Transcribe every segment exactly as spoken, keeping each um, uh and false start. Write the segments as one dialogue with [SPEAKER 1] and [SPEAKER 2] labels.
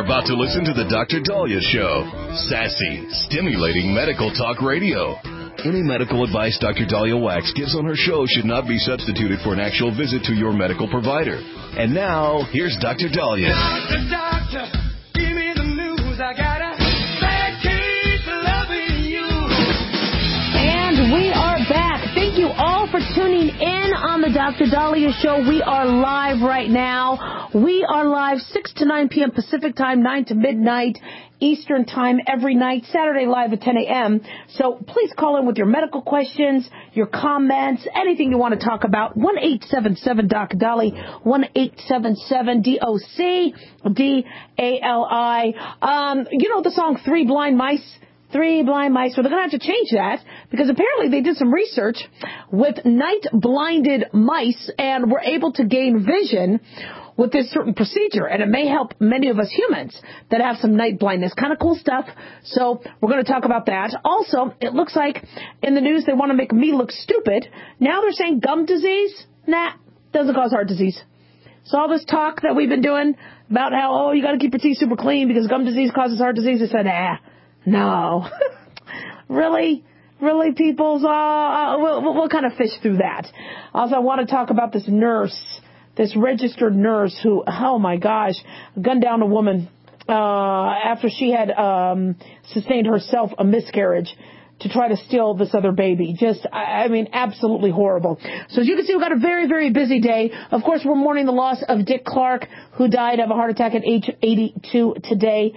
[SPEAKER 1] about to listen to the Doctor Daliah Show. Sassy, stimulating medical talk radio. Any medical advice Doctor Daliah Wax gives on her show should not be substituted for an actual visit to your medical provider. And now, here's Doctor Daliah.
[SPEAKER 2] Doctor, doctor, give me the news. I got a bad case of loving you.
[SPEAKER 3] And we are back. Thank you all for tuning in on the Doctor Daliah Show. We are live right now. We are live six to nine p.m. Pacific Time, nine to midnight Eastern Time every night, Saturday live at ten a.m. So please call in with your medical questions, your comments, anything you want to talk about. one eight seven seven D O C D A L I, one eight seven seven D O C D A L I. Um, you know the song Three Blind Mice? Three blind mice. Well, they're going to have to change that because apparently they did some research with night-blinded mice and were able to gain vision with this certain procedure, and it may help many of us humans that have some night blindness. Kind of cool stuff. So we're going to talk about that. Also, it looks like in the news they want to make me look stupid. Now they're saying gum disease. Nah, doesn't cause heart disease. So all this talk that we've been doing about how, oh, you got to keep your teeth super clean because gum disease causes heart disease, they said, ah, no. Really? Really, people? Uh, we'll, we'll kind of fish through that. Also, I want to talk about this nurse. This registered nurse who, oh my gosh, gunned down a woman uh, after she had um, sustained herself a miscarriage to try to steal this other baby. Just, I, I mean, absolutely horrible. So as you can see, we've got a very, very busy day. Of course, we're mourning the loss of Dick Clark, who died of a heart attack at age eighty-two today.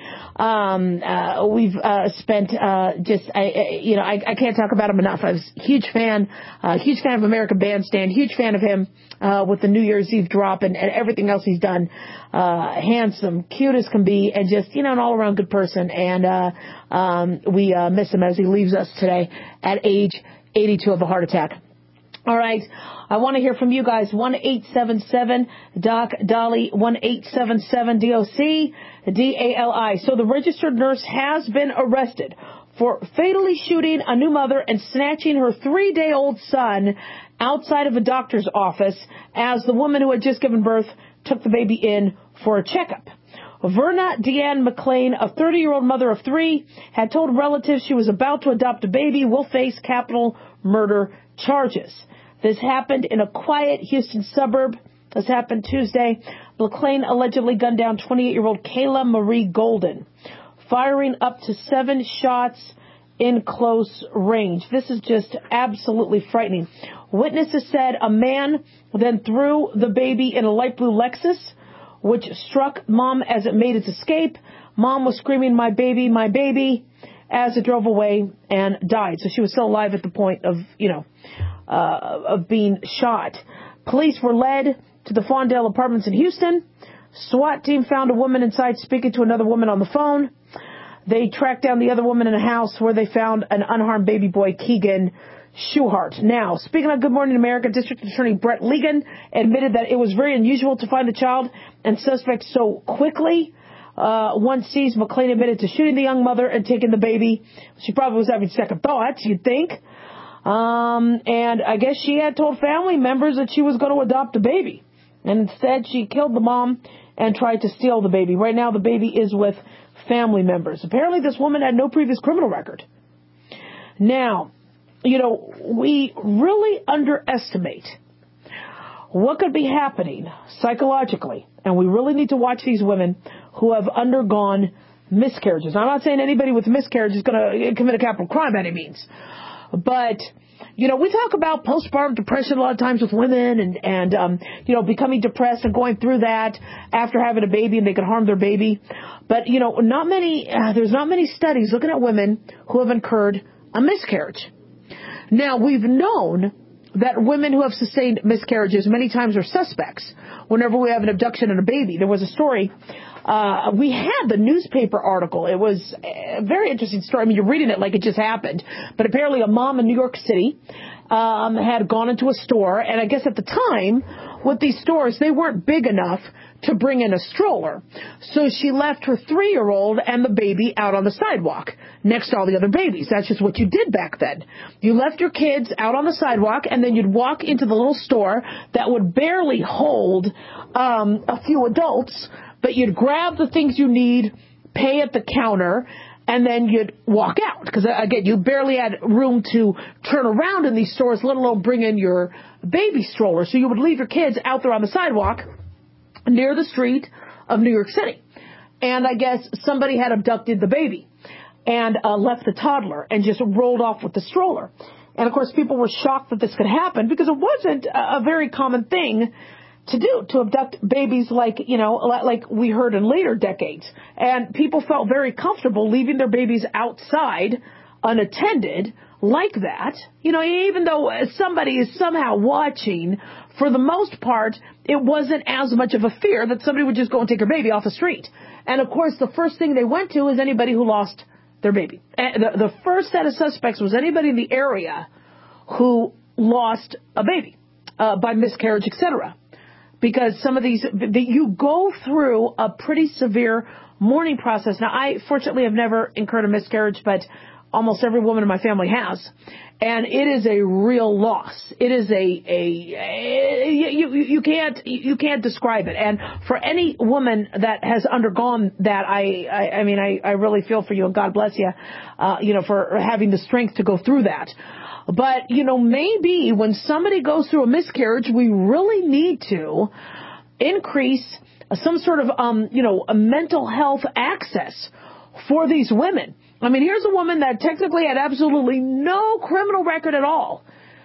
[SPEAKER 3] Um, uh, we've uh, spent uh, just, I, I, you know, I, I can't talk about him enough. I was a huge fan, uh, huge fan of American Bandstand, huge fan of him uh, with the New Year's Eve drop and, and everything else he's done. Uh, handsome, cute as can be, and just, you know, an all-around good person. And uh, um, we uh, miss him as he leaves us today at age eighty-two of a heart attack. All right. I want to hear from you guys. one eight seven seven D O C D A L I, one eight seven seven D O C D A L I. So the registered nurse has been arrested for fatally shooting a new mother and snatching her three-day-old son outside of a doctor's office as the woman who had just given birth took the baby in for a checkup. Verna Deanne McLean, a thirty-year-old mother of three, had told relatives she was about to adopt a baby, will face capital murder charges. This happened in a quiet Houston suburb. This happened Tuesday. McLean allegedly gunned down twenty-eight-year-old Kayla Marie Golden, firing up to seven shots in close range. This is just absolutely frightening. Witnesses said a man then threw the baby in a light blue Lexus, which struck Mom as it made its escape. Mom was screaming, "My baby, my baby," as it drove away and died. So she was still alive at the point of, you know, uh, of being shot. Police were led to the Fawndale Apartments in Houston. SWAT team found a woman inside speaking to another woman on the phone. They tracked down the other woman in a house where they found an unharmed baby boy, Keegan Schuhart. Now, speaking of Good Morning America, District Attorney Brett Ligon admitted that it was very unusual to find the child and suspect so quickly. Uh, once seized, McLean admitted to shooting the young mother and taking the baby. She probably was having second thoughts, you'd think. Um, and I guess she had told family members that she was going to adopt a baby. And instead, she killed the mom and tried to steal the baby. Right now, the baby is with family members. Apparently, this woman had no previous criminal record. Now, you know, we really underestimate what could be happening psychologically. And we really need to watch these women who have undergone miscarriages. Now, I'm not saying anybody with miscarriage is going to commit a capital crime by any means. But, you know, we talk about postpartum depression a lot of times with women and, and um, you know, becoming depressed and going through that after having a baby and they could harm their baby. But, you know, not many, uh, there's not many studies looking at women who have incurred a miscarriage. Now, we've known that women who have sustained miscarriages many times are suspects whenever we have an abduction and a baby. There was a story. Uh, we had the newspaper article. It was a very interesting story. I mean, you're reading it like it just happened. But apparently a mom in New York City um, had gone into a store. And I guess at the time, with these stores, they weren't big enough to bring in a stroller. So she left her three-year-old and the baby out on the sidewalk next to all the other babies. That's just what you did back then. You left your kids out on the sidewalk, and then you'd walk into the little store that would barely hold um, a few adults but you'd grab the things you need, pay at the counter, and then you'd walk out. Because, again, you barely had room to turn around in these stores, let alone bring in your baby stroller. So you would leave your kids out there on the sidewalk near the street of New York City. And I guess somebody had abducted the baby and uh, left the toddler and just rolled off with the stroller. And, of course, people were shocked that this could happen because it wasn't a very common thing to do, to abduct babies like, you know, like we heard in later decades. And people felt very comfortable leaving their babies outside unattended like that. You know, even though somebody is somehow watching, for the most part, it wasn't as much of a fear that somebody would just go and take their baby off the street. And, of course, the first thing they went to is anybody who lost their baby. The, the first set of suspects was anybody in the area who lost a baby uh, by miscarriage, et cetera. Because some of these, the, you go through a pretty severe mourning process. Now, I fortunately have never incurred a miscarriage, but almost every woman in my family has. And it is a real loss. It is a, a, a you, you can't, you can't describe it. And for any woman that has undergone that, I, I, I mean, I, I really feel for you, and God bless you, uh, you know, for having the strength to go through that. But, you know, maybe when somebody goes through a miscarriage, we really need to increase some sort of, um, you know, a mental health access for these women. I mean, here's a woman that technically had absolutely no criminal record at all,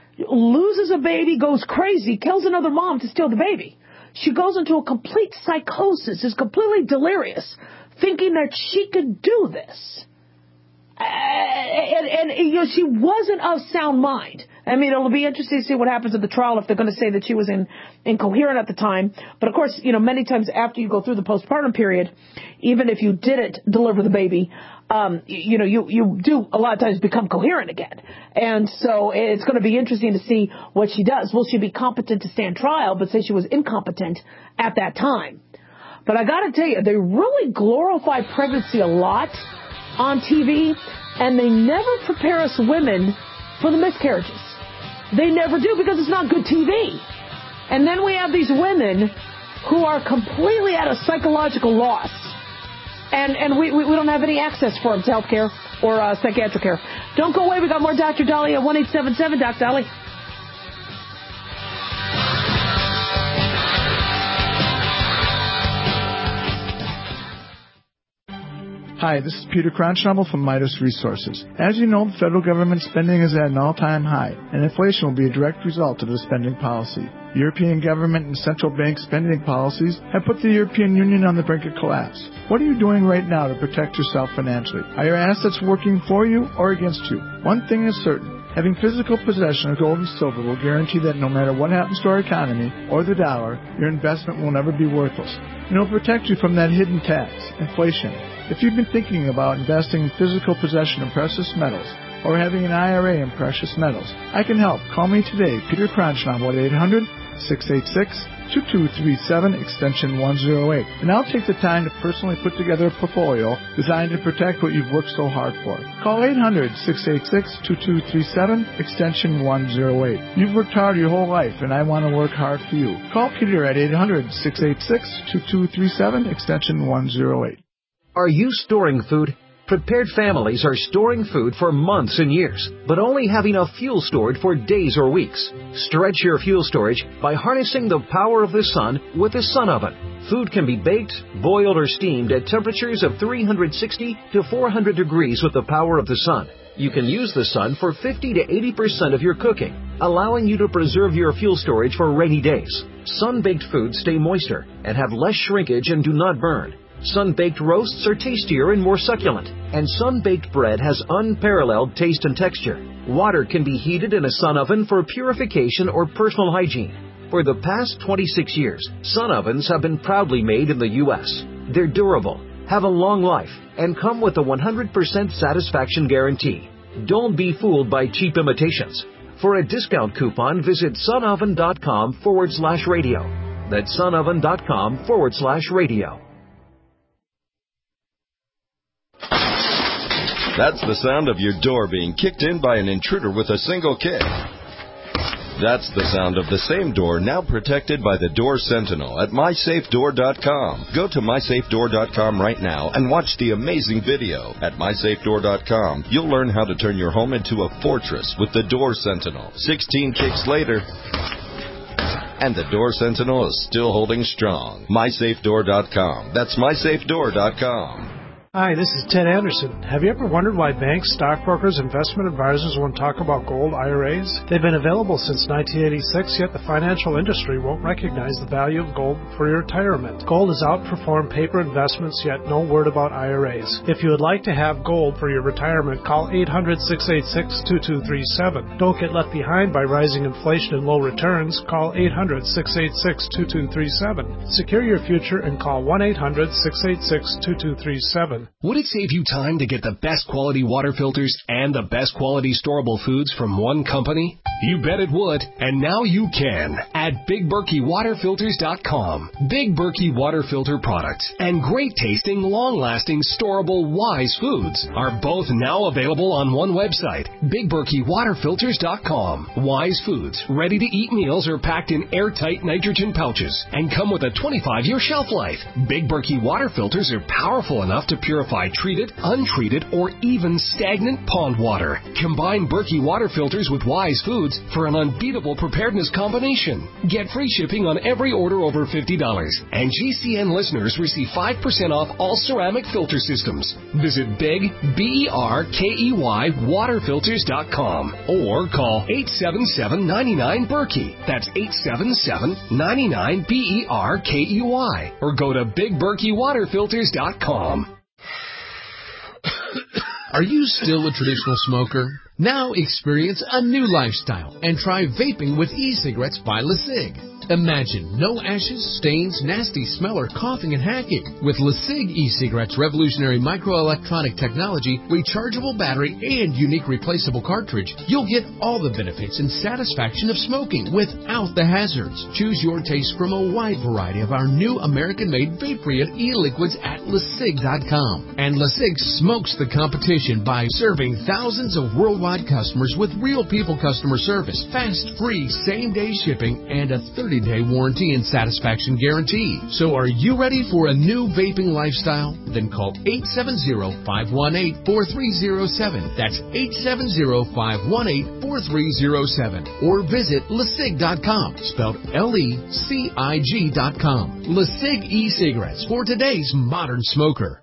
[SPEAKER 3] loses a baby, goes crazy, kills another mom to steal the baby. She goes into a complete psychosis, is completely delirious, thinking that she could do this. Uh, and, and, you know, she wasn't of sound mind. I mean, it'll be interesting to see what happens at the trial if they're going to say that she was in, incoherent at the time. But, of course, you know, many times after you go through the postpartum period, even if you didn't deliver the baby, um, you know, you, you do a lot of times become coherent again. And so it's going to be interesting to see what she does. Will she be competent to stand trial, but say she was incompetent at that time? But I got to tell you, they really glorify pregnancy a lot on T V, and they never prepare us women for the miscarriages. They never do, because it's not good T V. And then we have these women who are completely at a psychological loss, and and we, we, we don't have any access for them to health care or uh, psychiatric care. Don't go away. We got more Doctor Dolly at one eight seven seven Doc Dolly.
[SPEAKER 4] Hi, this is Peter Cronschnabel from Midas Resources. As you know, the federal government spending is at an all-time high, and inflation will be a direct result of the spending policy. European government and central bank spending policies have put the European Union on the brink of collapse. What are you doing right now to protect yourself financially? Are your assets working for you or against you? One thing is certain. Having physical possession of gold and silver will guarantee that no matter what happens to our economy or the dollar, your investment will never be worthless. And it will protect you from that hidden tax, inflation. If you've been thinking about investing in physical possession of precious metals or having an I R A in precious metals, I can help. Call me today, Peter Cronschnabel, at eight hundred, six eight six, two two three seven, extension one oh eight. And I'll take the time to personally put together a portfolio designed to protect what you've worked so hard for. Call eight hundred, six eight six, two two three seven, extension one oh eight. You've worked hard your whole life, and I want to work hard for you. Call Peter at eight hundred, six eight six, two two three seven, extension one oh eight.
[SPEAKER 5] Are you storing food? Prepared families are storing food for months and years, but only have enough fuel stored for days or weeks. Stretch your fuel storage by harnessing the power of the sun with a sun oven. Food can be baked, boiled, or steamed at temperatures of three hundred sixty to four hundred degrees with the power of the sun. You can use the sun for fifty to eighty percent of your cooking, allowing you to preserve your fuel storage for rainy days. Sun-baked foods stay moister and have less shrinkage and do not burn. Sun-baked roasts are tastier and more succulent, and sun-baked bread has unparalleled taste and texture. Water can be heated in a sun oven for purification or personal hygiene. For the past twenty-six years, sun ovens have been proudly made in the U S They're durable, have a long life, and come with a one hundred percent satisfaction guarantee. Don't be fooled by cheap imitations. For a discount coupon, visit sunoven.com forward slash radio. That's sunoven.com forward slash radio.
[SPEAKER 6] That's the sound of your door being kicked in by an intruder with a single kick. That's the sound of the same door now protected by the Door Sentinel at my safe door dot com. Go to my safe door dot com right now and watch the amazing video. At my safe door dot com, you'll learn how to turn your home into a fortress with the Door Sentinel. sixteen kicks later, and the Door Sentinel is still holding strong. my safe door dot com. That's my safe door dot com.
[SPEAKER 7] Hi, this is Ted Anderson. Have you ever wondered why banks, stockbrokers, investment advisors won't talk about gold I R As? They've been available since nineteen eighty-six, yet the financial industry won't recognize the value of gold for your retirement. Gold has outperformed paper investments, yet no word about I R As. If you would like to have gold for your retirement, call eight hundred, six eight six, two two three seven. Don't get left behind by rising inflation and low returns. Call eight hundred, six eight six, two two three seven. Secure your future and call one eight hundred, six eight six, two two three seven.
[SPEAKER 8] Would it save you time to get the best quality water filters and the best quality storable foods from one company? You bet it would, and now you can at Big Berkey Water Filters dot com. Big Berkey Water Filter products and great tasting, long-lasting, storable Wise foods are both now available on one website, Big Berkey Water Filters dot com. Wise foods, ready-to-eat meals are packed in airtight nitrogen pouches and come with a twenty-five year shelf life. Big Berkey Water Filters are powerful enough to purify treated, untreated, or even stagnant pond water. Combine Berkey Water Filters with Wise foods for an unbeatable preparedness combination. Get free shipping on every order over fifty dollars, and G C N listeners receive five percent off all ceramic filter systems. Visit Big, B E R K E Y, water filters dot com or call eight seven seven, nine nine, Berkey. That's eight seven seven, nine nine, B E R K E Y. Or go to Big Berkey Water Filters dot com.
[SPEAKER 9] Are you still a traditional smoker? Now experience a new lifestyle and try vaping with e-cigarettes by LeSig. Imagine no ashes, stains, nasty smell, or coughing and hacking. With LeSig e-cigarettes' revolutionary microelectronic technology, rechargeable battery, and unique replaceable cartridge, you'll get all the benefits and satisfaction of smoking without the hazards. Choose your taste from a wide variety of our new American-made vape-free e-liquids at LeSig dot com. And LeSig smokes the competition by serving thousands of worldwide customers with real people customer service, fast, free, same-day shipping, and a thirty day warranty and satisfaction guarantee. So are you ready for a new vaping lifestyle? Then call eight seven zero, five one eight, four three zero seven. That's eight seven zero, five one eight, four three zero seven. Or visit LeSig dot com, spelled L E C I G dot com. LeSig e-cigarettes for today's modern smoker.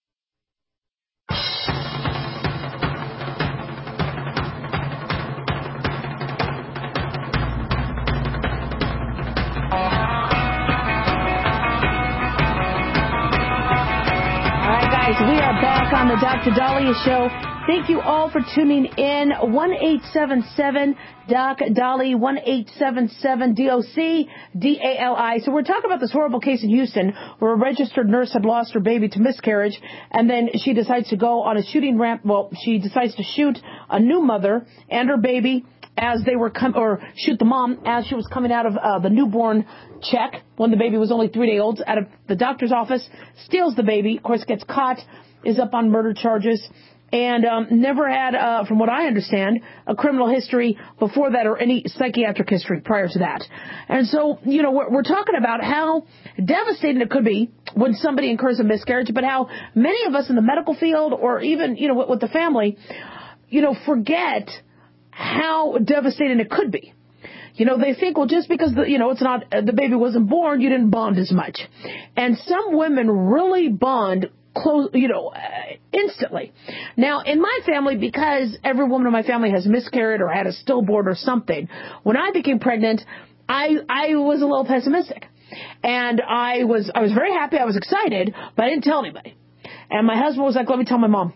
[SPEAKER 3] We are back on the Doctor Daliah Show. Thank you all for tuning in. one eight seven seven D O C D A L I, one eight seven seven D O C D A L I. So we're talking about this horrible case in Houston where a registered nurse had lost her baby to miscarriage, and then she decides to go on a shooting ramp. Well, she decides to shoot a new mother and her baby as they were com- or shoot the mom as she was coming out of uh, the newborn check when the baby was only three days old, out of the doctor's office, steals the baby, of course gets caught, is up on murder charges, and um, never had, uh, from what I understand, a criminal history before that or any psychiatric history prior to that. And so, you know, we're, we're talking about how devastating it could be when somebody incurs a miscarriage, but how many of us in the medical field or even, you know, with, with the family, you know, forget how devastating it could be. You know, they think, well, just because, the, you know, it's not, the baby wasn't born, you didn't bond as much. And some women really bond close, you know, uh, instantly. Now, in my family, because every woman in my family has miscarried or had a stillborn or something, when I became pregnant, I, I was a little pessimistic. And I was, I was very happy, I was excited, but I didn't tell anybody. And my husband was like, let me tell my mom.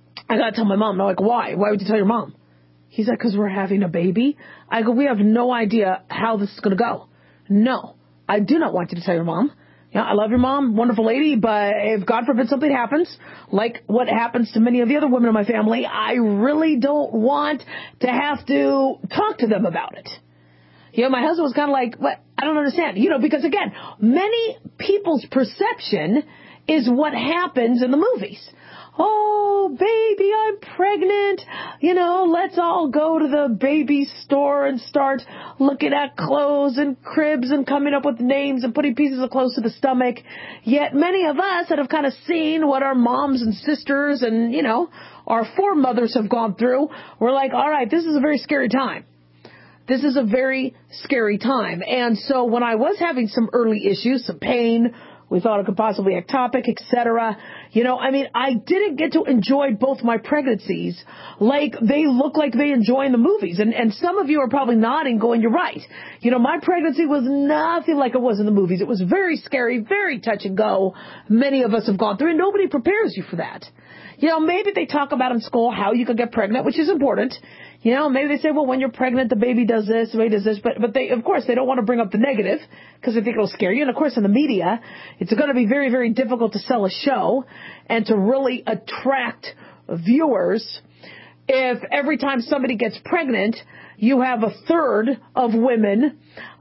[SPEAKER 3] I gotta tell my mom. And I'm like, why? Why would you tell your mom? He's like, because we're having a baby. I go, we have no idea how this is going to go. No, I do not want you to tell your mom. You know, I love your mom, wonderful lady, but if God forbid something happens, like what happens to many of the other women in my family, I really don't want to have to talk to them about it. You know, my husband was kind of like, what? I don't understand. You know, because again, many people's perception is what happens in the movies. oh, baby, I'm pregnant. You know, let's all go to the baby store and start looking at clothes and cribs and coming up with names and putting pieces of clothes to the stomach. Yet many of us that have kind of seen what our moms and sisters and, you know, our foremothers have gone through, we're like, all right, this is a very scary time. This is a very scary time. And so when I was having some early issues, some pain, we thought it could possibly be ectopic, et cetera. You know, I mean, I didn't get to enjoy both my pregnancies like they look like they enjoy in the movies. And, and some of you are probably nodding, going, you're right. You know, my pregnancy was nothing like it was in the movies. It was very scary, very touch and go. Many of us have gone through, and nobody prepares you for that. You know, maybe they talk about in school how you could get pregnant, which is important. You know, maybe they say, well, when you're pregnant, the baby does this, the baby does this. But, but they, of course, they don't want to bring up the negative because they think it'll scare you. And, of course, in the media, it's going to be very, very difficult to sell a show and to really attract viewers if every time somebody gets pregnant, you have a third of women,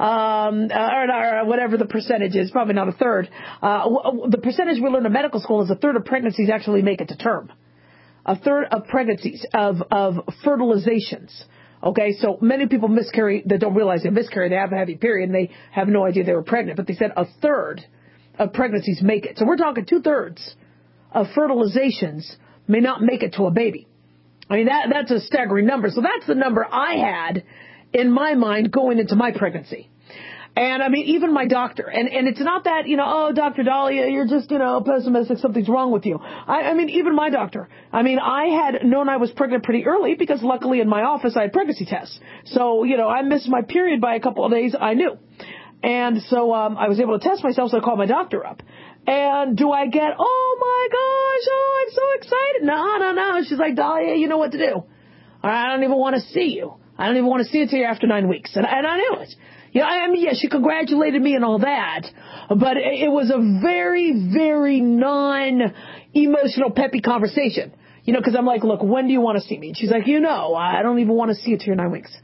[SPEAKER 3] um, or, or whatever the percentage is, probably not a third. Uh, the percentage we learn in medical school is a third of pregnancies actually make it to term. A third of pregnancies, of, of fertilizations. Okay, so many people miscarry, they don't realize they miscarry, they have a heavy period, and they have no idea they were pregnant. But they said a third of pregnancies make it. So we're talking two-thirds of fertilizations may not make it to a baby. I mean, that that's a staggering number. So that's the number I had in my mind going into my pregnancy. And, I mean, even my doctor. And, and it's not that, you know, oh, Doctor Dahlia, you're just, you know, pessimistic, something's wrong with you. I, I mean, even my doctor. I mean, I had known I was pregnant pretty early because luckily in my office I had pregnancy tests. So, you know, I missed my period by a couple of days. I knew. And so um, I was able to test myself, so I called my doctor up. And do I get, oh, my gosh, oh, I'm so excited. No, no, no. She's like, Dahlia, you know what to do. I don't even want to see you. I don't even want to see you until you're after nine weeks. And, and I knew it. You know, I mean, yeah, she congratulated me and all that, but it was a very, very non-emotional, peppy conversation. You know, because I'm like, look, when do you want to see me? And she's like, you know, I don't even want to see you till you're nine weeks.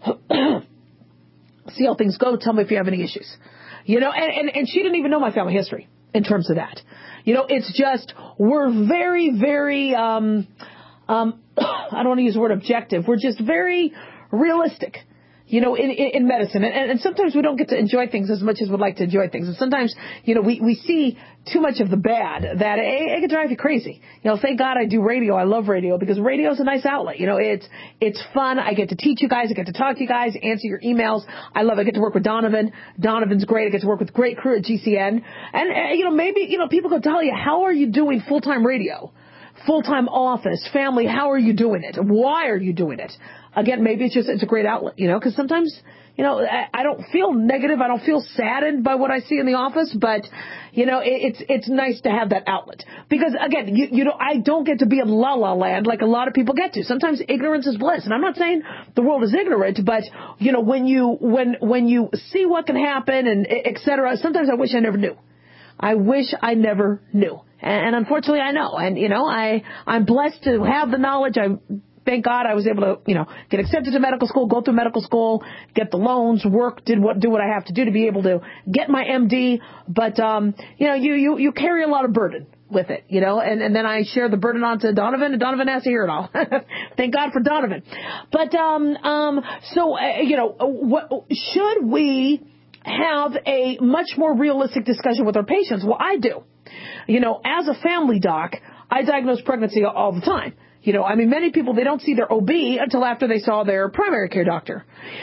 [SPEAKER 3] See how things go. Tell me if you have any issues. You know, and, and, and she didn't even know my family history in terms of that. You know, it's just, we're very, very, um, um, I don't want to use the word objective. We're just very realistic. You know, in, in, in medicine. And, and sometimes we don't get to enjoy things as much as we'd like to enjoy things. And sometimes, you know, we, we see too much of the bad that it, it can drive you crazy. You know, thank God I do radio. I love radio because radio is a nice outlet. You know, it's, it's fun. I get to teach you guys. I get to talk to you guys, answer your emails. I love it. I get to work with Donovan. Donovan's great. I get to work with great crew at G C N. And, uh, you know, maybe, you know, people go, Dahlia, how are you doing full-time radio? Full-time office, family, how are you doing it? Why are you doing it? Again, maybe it's just, it's a great outlet, you know, because sometimes, you know, I, I don't feel negative. I don't feel saddened by what I see in the office, but, you know, it, it's, it's nice to have that outlet. Because again, you, you know, I don't get to be in la la land like a lot of people get to. Sometimes ignorance is bliss. And I'm not saying the world is ignorant, but, you know, when you, when, when you see what can happen and et cetera, sometimes I wish I never knew. I wish I never knew. And unfortunately, I know. And, you know, I, I'm blessed to have the knowledge. I thank God I was able to, you know, get accepted to medical school, go through medical school, get the loans, work, did what, do what I have to do to be able to get my M D. But, um, you know, you, you, you carry a lot of burden with it, you know, and, and then I share the burden on to Donovan, and Donovan has to hear it all. Thank God for Donovan. But, um, um, so, uh, you know, what, should we have a much more realistic discussion with our patients? Well, I do. You know, as a family doc, I diagnose pregnancy all the time. You know, I mean, many people, they don't see their O B until after they saw their primary care doctor.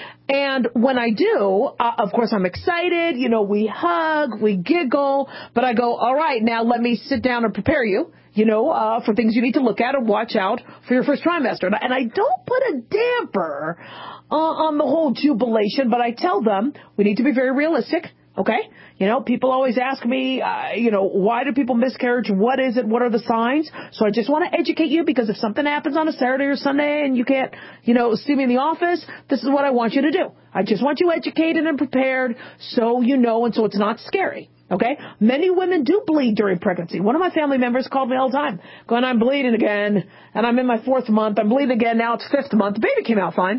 [SPEAKER 3] And when I do, uh, of course, I'm excited. You know, we hug, we giggle, but I go, all right, now let me sit down and prepare you, you know, uh, for things you need to look at and watch out for your first trimester. And I don't put a damper uh, on the whole jubilation, but I tell them we need to be very realistic. Okay. You know, people always ask me, uh, you know, why do people miscarriage? What is it? What are the signs? So I just want to educate you, because if something happens on a Saturday or Sunday and you can't, you know, see me in the office, this is what I want you to do. I just want you educated and prepared so you know, and so it's not scary. Okay. Many women do bleed during pregnancy. One of my family members called me all the time going, I'm bleeding again and I'm in my fourth month. I'm bleeding again. Now it's fifth month. The baby came out fine.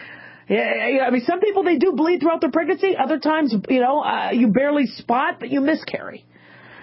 [SPEAKER 3] Yeah, I mean, some people, they do bleed throughout their pregnancy. Other times, you know, uh, you barely spot, but you miscarry.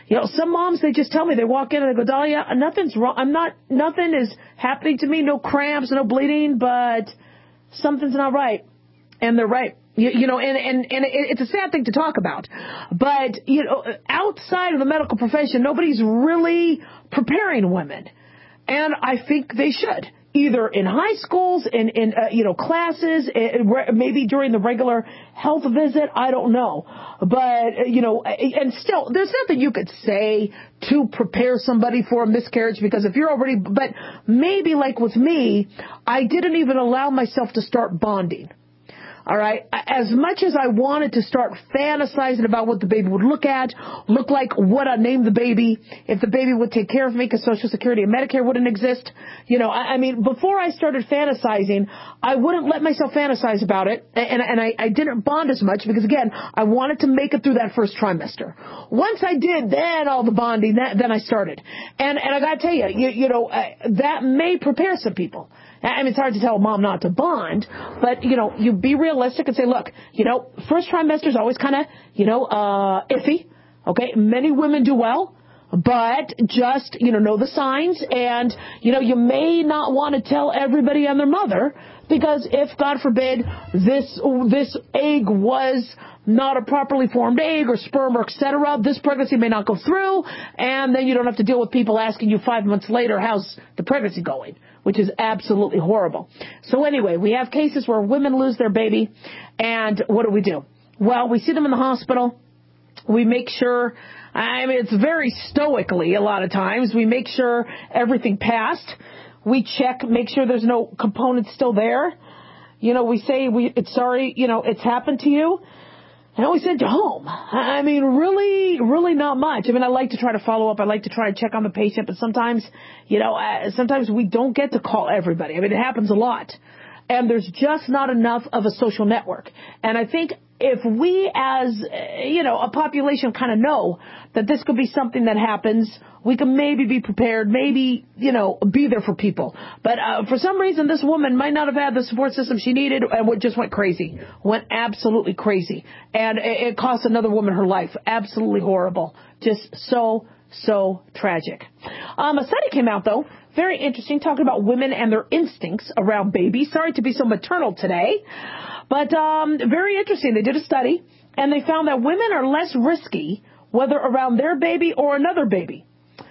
[SPEAKER 3] You know, some moms, they just tell me, they walk in and they go, Dahlia, nothing's wrong. I'm not, nothing is happening to me, no cramps, no bleeding, but something's not right. And they're right. You, you know, and, and, and it's a sad thing to talk about. But, you know, outside of the medical profession, nobody's really preparing women. And I think they should. Either in high schools, in, in uh, you know, classes, maybe during the regular health visit, I don't know. But, you know, and still, there's nothing you could say to prepare somebody for a miscarriage, because if you're already, but maybe like with me, I didn't even allow myself to start bonding. All right. As much as I wanted to start fantasizing about what the baby would look at, look like, what I named the baby, if the baby would take care of me because Social Security and Medicare wouldn't exist. You know, I, I mean, before I started fantasizing, I wouldn't let myself fantasize about it. And, and I, I didn't bond as much because, again, I wanted to make it through that first trimester. Once I did, then all the bonding, that, then I started. And, and I got to tell you, you, you know, uh, that may prepare some people. I mean, it's hard to tell a mom not to bond, but, you know, you be realistic and say, look, you know, first trimester is always kind of, you know, uh, iffy. Okay. Many women do well, but just, you know, know the signs. And, you know, you may not want to tell everybody and their mother, because if, God forbid, this, this egg was not a properly formed egg or sperm or et cetera, this pregnancy may not go through. And then you don't have to deal with people asking you five months later, how's the pregnancy going? Which is absolutely horrible. So anyway, we have cases where women lose their baby, and what do we do? Well, we see them in the hospital. We make sure, I mean, it's very stoically a lot of times, we make sure everything passed. We check, make sure there's no components still there. You know, we say, we, it's sorry, you know, it's happened to you. And we send you home. I mean, really, really not much. I mean, I like to try to follow up. I like to try to check on the patient, but sometimes, you know, uh, sometimes we don't get to call everybody. I mean, it happens a lot. And there's just not enough of a social network. And I think if we as, you know, a population kind of know that this could be something that happens, we can maybe be prepared, maybe, you know, be there for people. But uh, for some reason, this woman might not have had the support system she needed, and just went crazy, went absolutely crazy. And it, it cost another woman her life. Absolutely horrible. Just so, so tragic. Um, a study came out, though, very interesting, talking about women and their instincts around babies. Sorry to be so maternal today, but um, very interesting. They did a study, and they found that women are less risky, whether around their baby or another baby.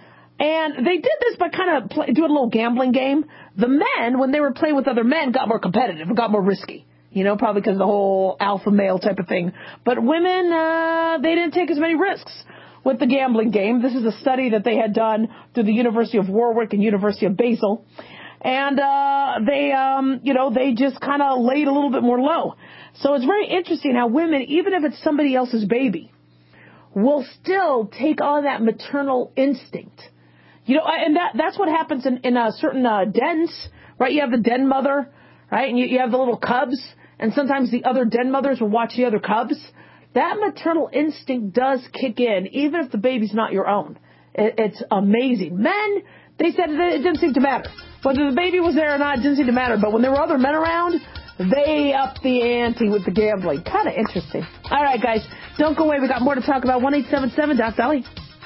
[SPEAKER 3] And they did this by kind of play, doing a little gambling game. The men, when they were playing with other men, got more competitive, got more risky. You know, probably because of the whole alpha male type of thing. But women, uh, they didn't take as many risks with the gambling game. This is a study that they had done through the University of Warwick and University of Basel. And uh, they, um, you know, they just kind of laid a little bit more low. So it's very interesting how women, even if it's somebody else's baby, will still take on that maternal instinct. You know, and that that's what happens in, in uh, certain uh, dens, right? You have the den mother, right? And you, you have the little cubs. And sometimes the other den mothers will watch the other cubs. That maternal instinct does kick in, even if the baby's not your own. It, it's amazing. Men, they said it didn't seem to matter. Whether the baby was there or not, it didn't seem to matter. But when there were other men around, they upped the ante with the gambling. Kind of interesting. All right, guys, don't go away. We got more to talk about. one eight seven seven Doc Dolly.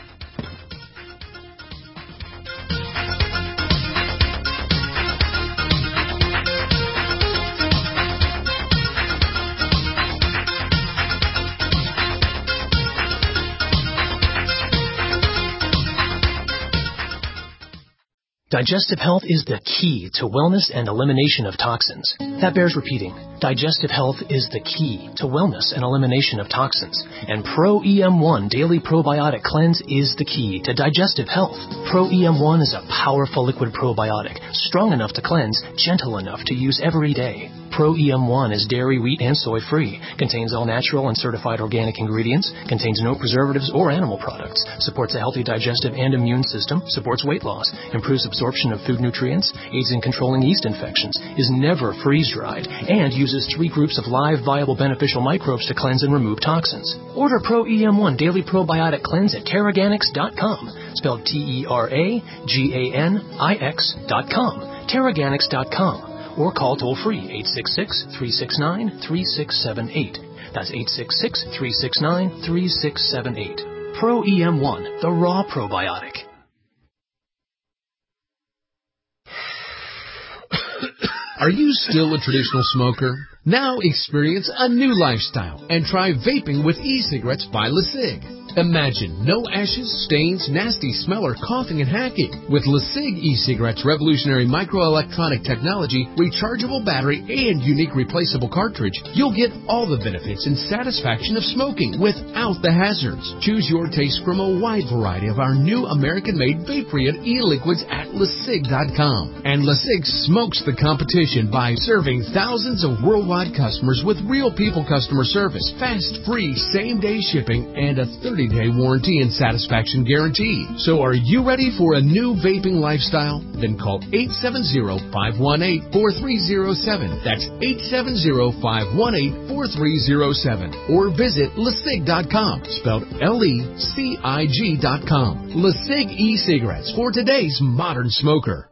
[SPEAKER 10] Digestive health is the key to wellness and elimination of toxins. That bears repeating. Digestive health is the key to wellness and elimination of toxins. And Pro E M one Daily Probiotic Cleanse is the key to digestive health. Pro E M one is a powerful liquid probiotic, strong enough to cleanse, gentle enough to use every day. Pro E M one is dairy, wheat, and soy-free, contains all natural and certified organic ingredients, contains no preservatives or animal products, supports a healthy digestive and immune system, supports weight loss, improves absorption of food nutrients, aids in controlling yeast infections, is never freeze-dried, and uses three groups of live, viable, beneficial microbes to cleanse and remove toxins. Order Pro E M one Daily Probiotic Cleanse at Teraganix dot com, spelled T E R A G A N I X dot com, Teraganix dot com. Or call toll-free eight six six, three six nine, three six seven eight. That's eight six six, three six nine, three six seven eight. Pro E M one, the raw probiotic.
[SPEAKER 9] Are you still a traditional smoker? Now experience a new lifestyle and try vaping with e-cigarettes by LeSig. Imagine no ashes, stains, nasty smell, or coughing and hacking. With LeSig e-cigarettes' revolutionary microelectronic technology, rechargeable battery, and unique replaceable cartridge, you'll get all the benefits and satisfaction of smoking without the hazards. Choose your taste from a wide variety of our new American-made Vaporeon e-liquids at LeSig dot com. And LeSig smokes the competition by serving thousands of worldwide customers with real people customer service, fast, free, same-day shipping, and a thirty-day warranty and satisfaction guarantee. So are you ready for a new vaping lifestyle? Then call eight seven zero, five one eight, four three zero seven. That's eight seven zero, five one eight, four three zero seven. Or visit LeSig dot com, spelled L E C I G dot com. LeSig e-cigarettes for today's modern smoker.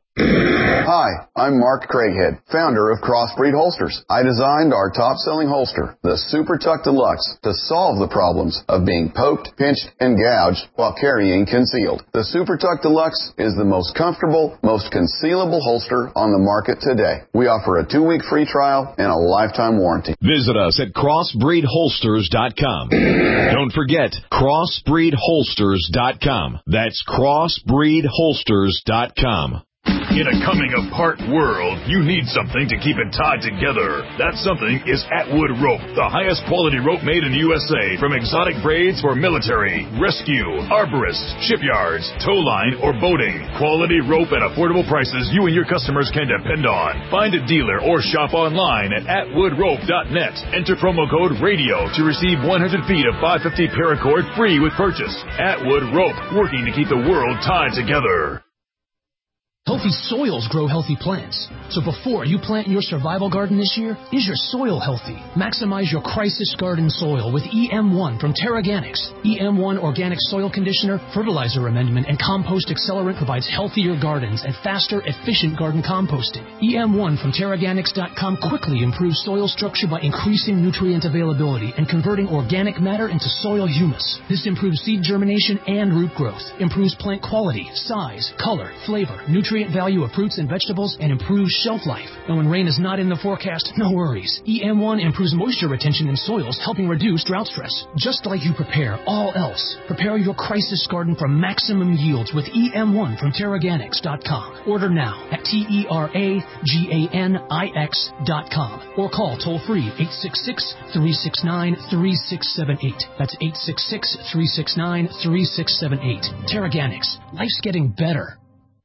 [SPEAKER 11] Hi, I'm Mark Craighead, founder of Crossbreed Holsters. I designed our top-selling holster, the Super Tuck Deluxe, to solve the problems of being poked, pinched, and gouged while carrying concealed. The Super Tuck Deluxe is the most comfortable, most concealable holster on the market today. We offer a two-week free trial and a lifetime warranty.
[SPEAKER 1] Visit us at crossbreed holsters dot com. Don't forget, crossbreed holsters dot com. That's crossbreed holsters dot com.
[SPEAKER 12] In a coming-apart world, you need something to keep it tied together. That something is Atwood Rope, the highest quality rope made in the U S A, from exotic braids for military, rescue, arborists, shipyards, tow line, or boating. Quality rope at affordable prices you and your customers can depend on. Find a dealer or shop online at atwood rope dot net. Enter promo code RADIO to receive one hundred feet of five fifty paracord free with purchase. Atwood Rope, working to keep the world tied together.
[SPEAKER 10] Healthy soils grow healthy plants. So before you plant your survival garden this year, is your soil healthy? Maximize your crisis garden soil with E M one from TerraGanix. E M one Organic Soil Conditioner, Fertilizer Amendment, and Compost Accelerant provides healthier gardens and faster, efficient garden composting. E M one from Terraganix dot com quickly improves soil structure by increasing nutrient availability and converting organic matter into soil humus. This improves seed germination and root growth, improves plant quality, size, color, flavor, nutrient value of fruits and vegetables, and improves shelf life. And when rain is not in the forecast, no worries. E M one improves moisture retention in soils, helping reduce drought stress. Just like you prepare all else, prepare your crisis garden for maximum yields with E M one from Terraganix dot com. Order now at T E R A G A N I X dot com or call toll-free eight six six, three six nine, three six seven eight. That's eight six six, three six nine, three six seven eight. Terraganix. Life's getting better.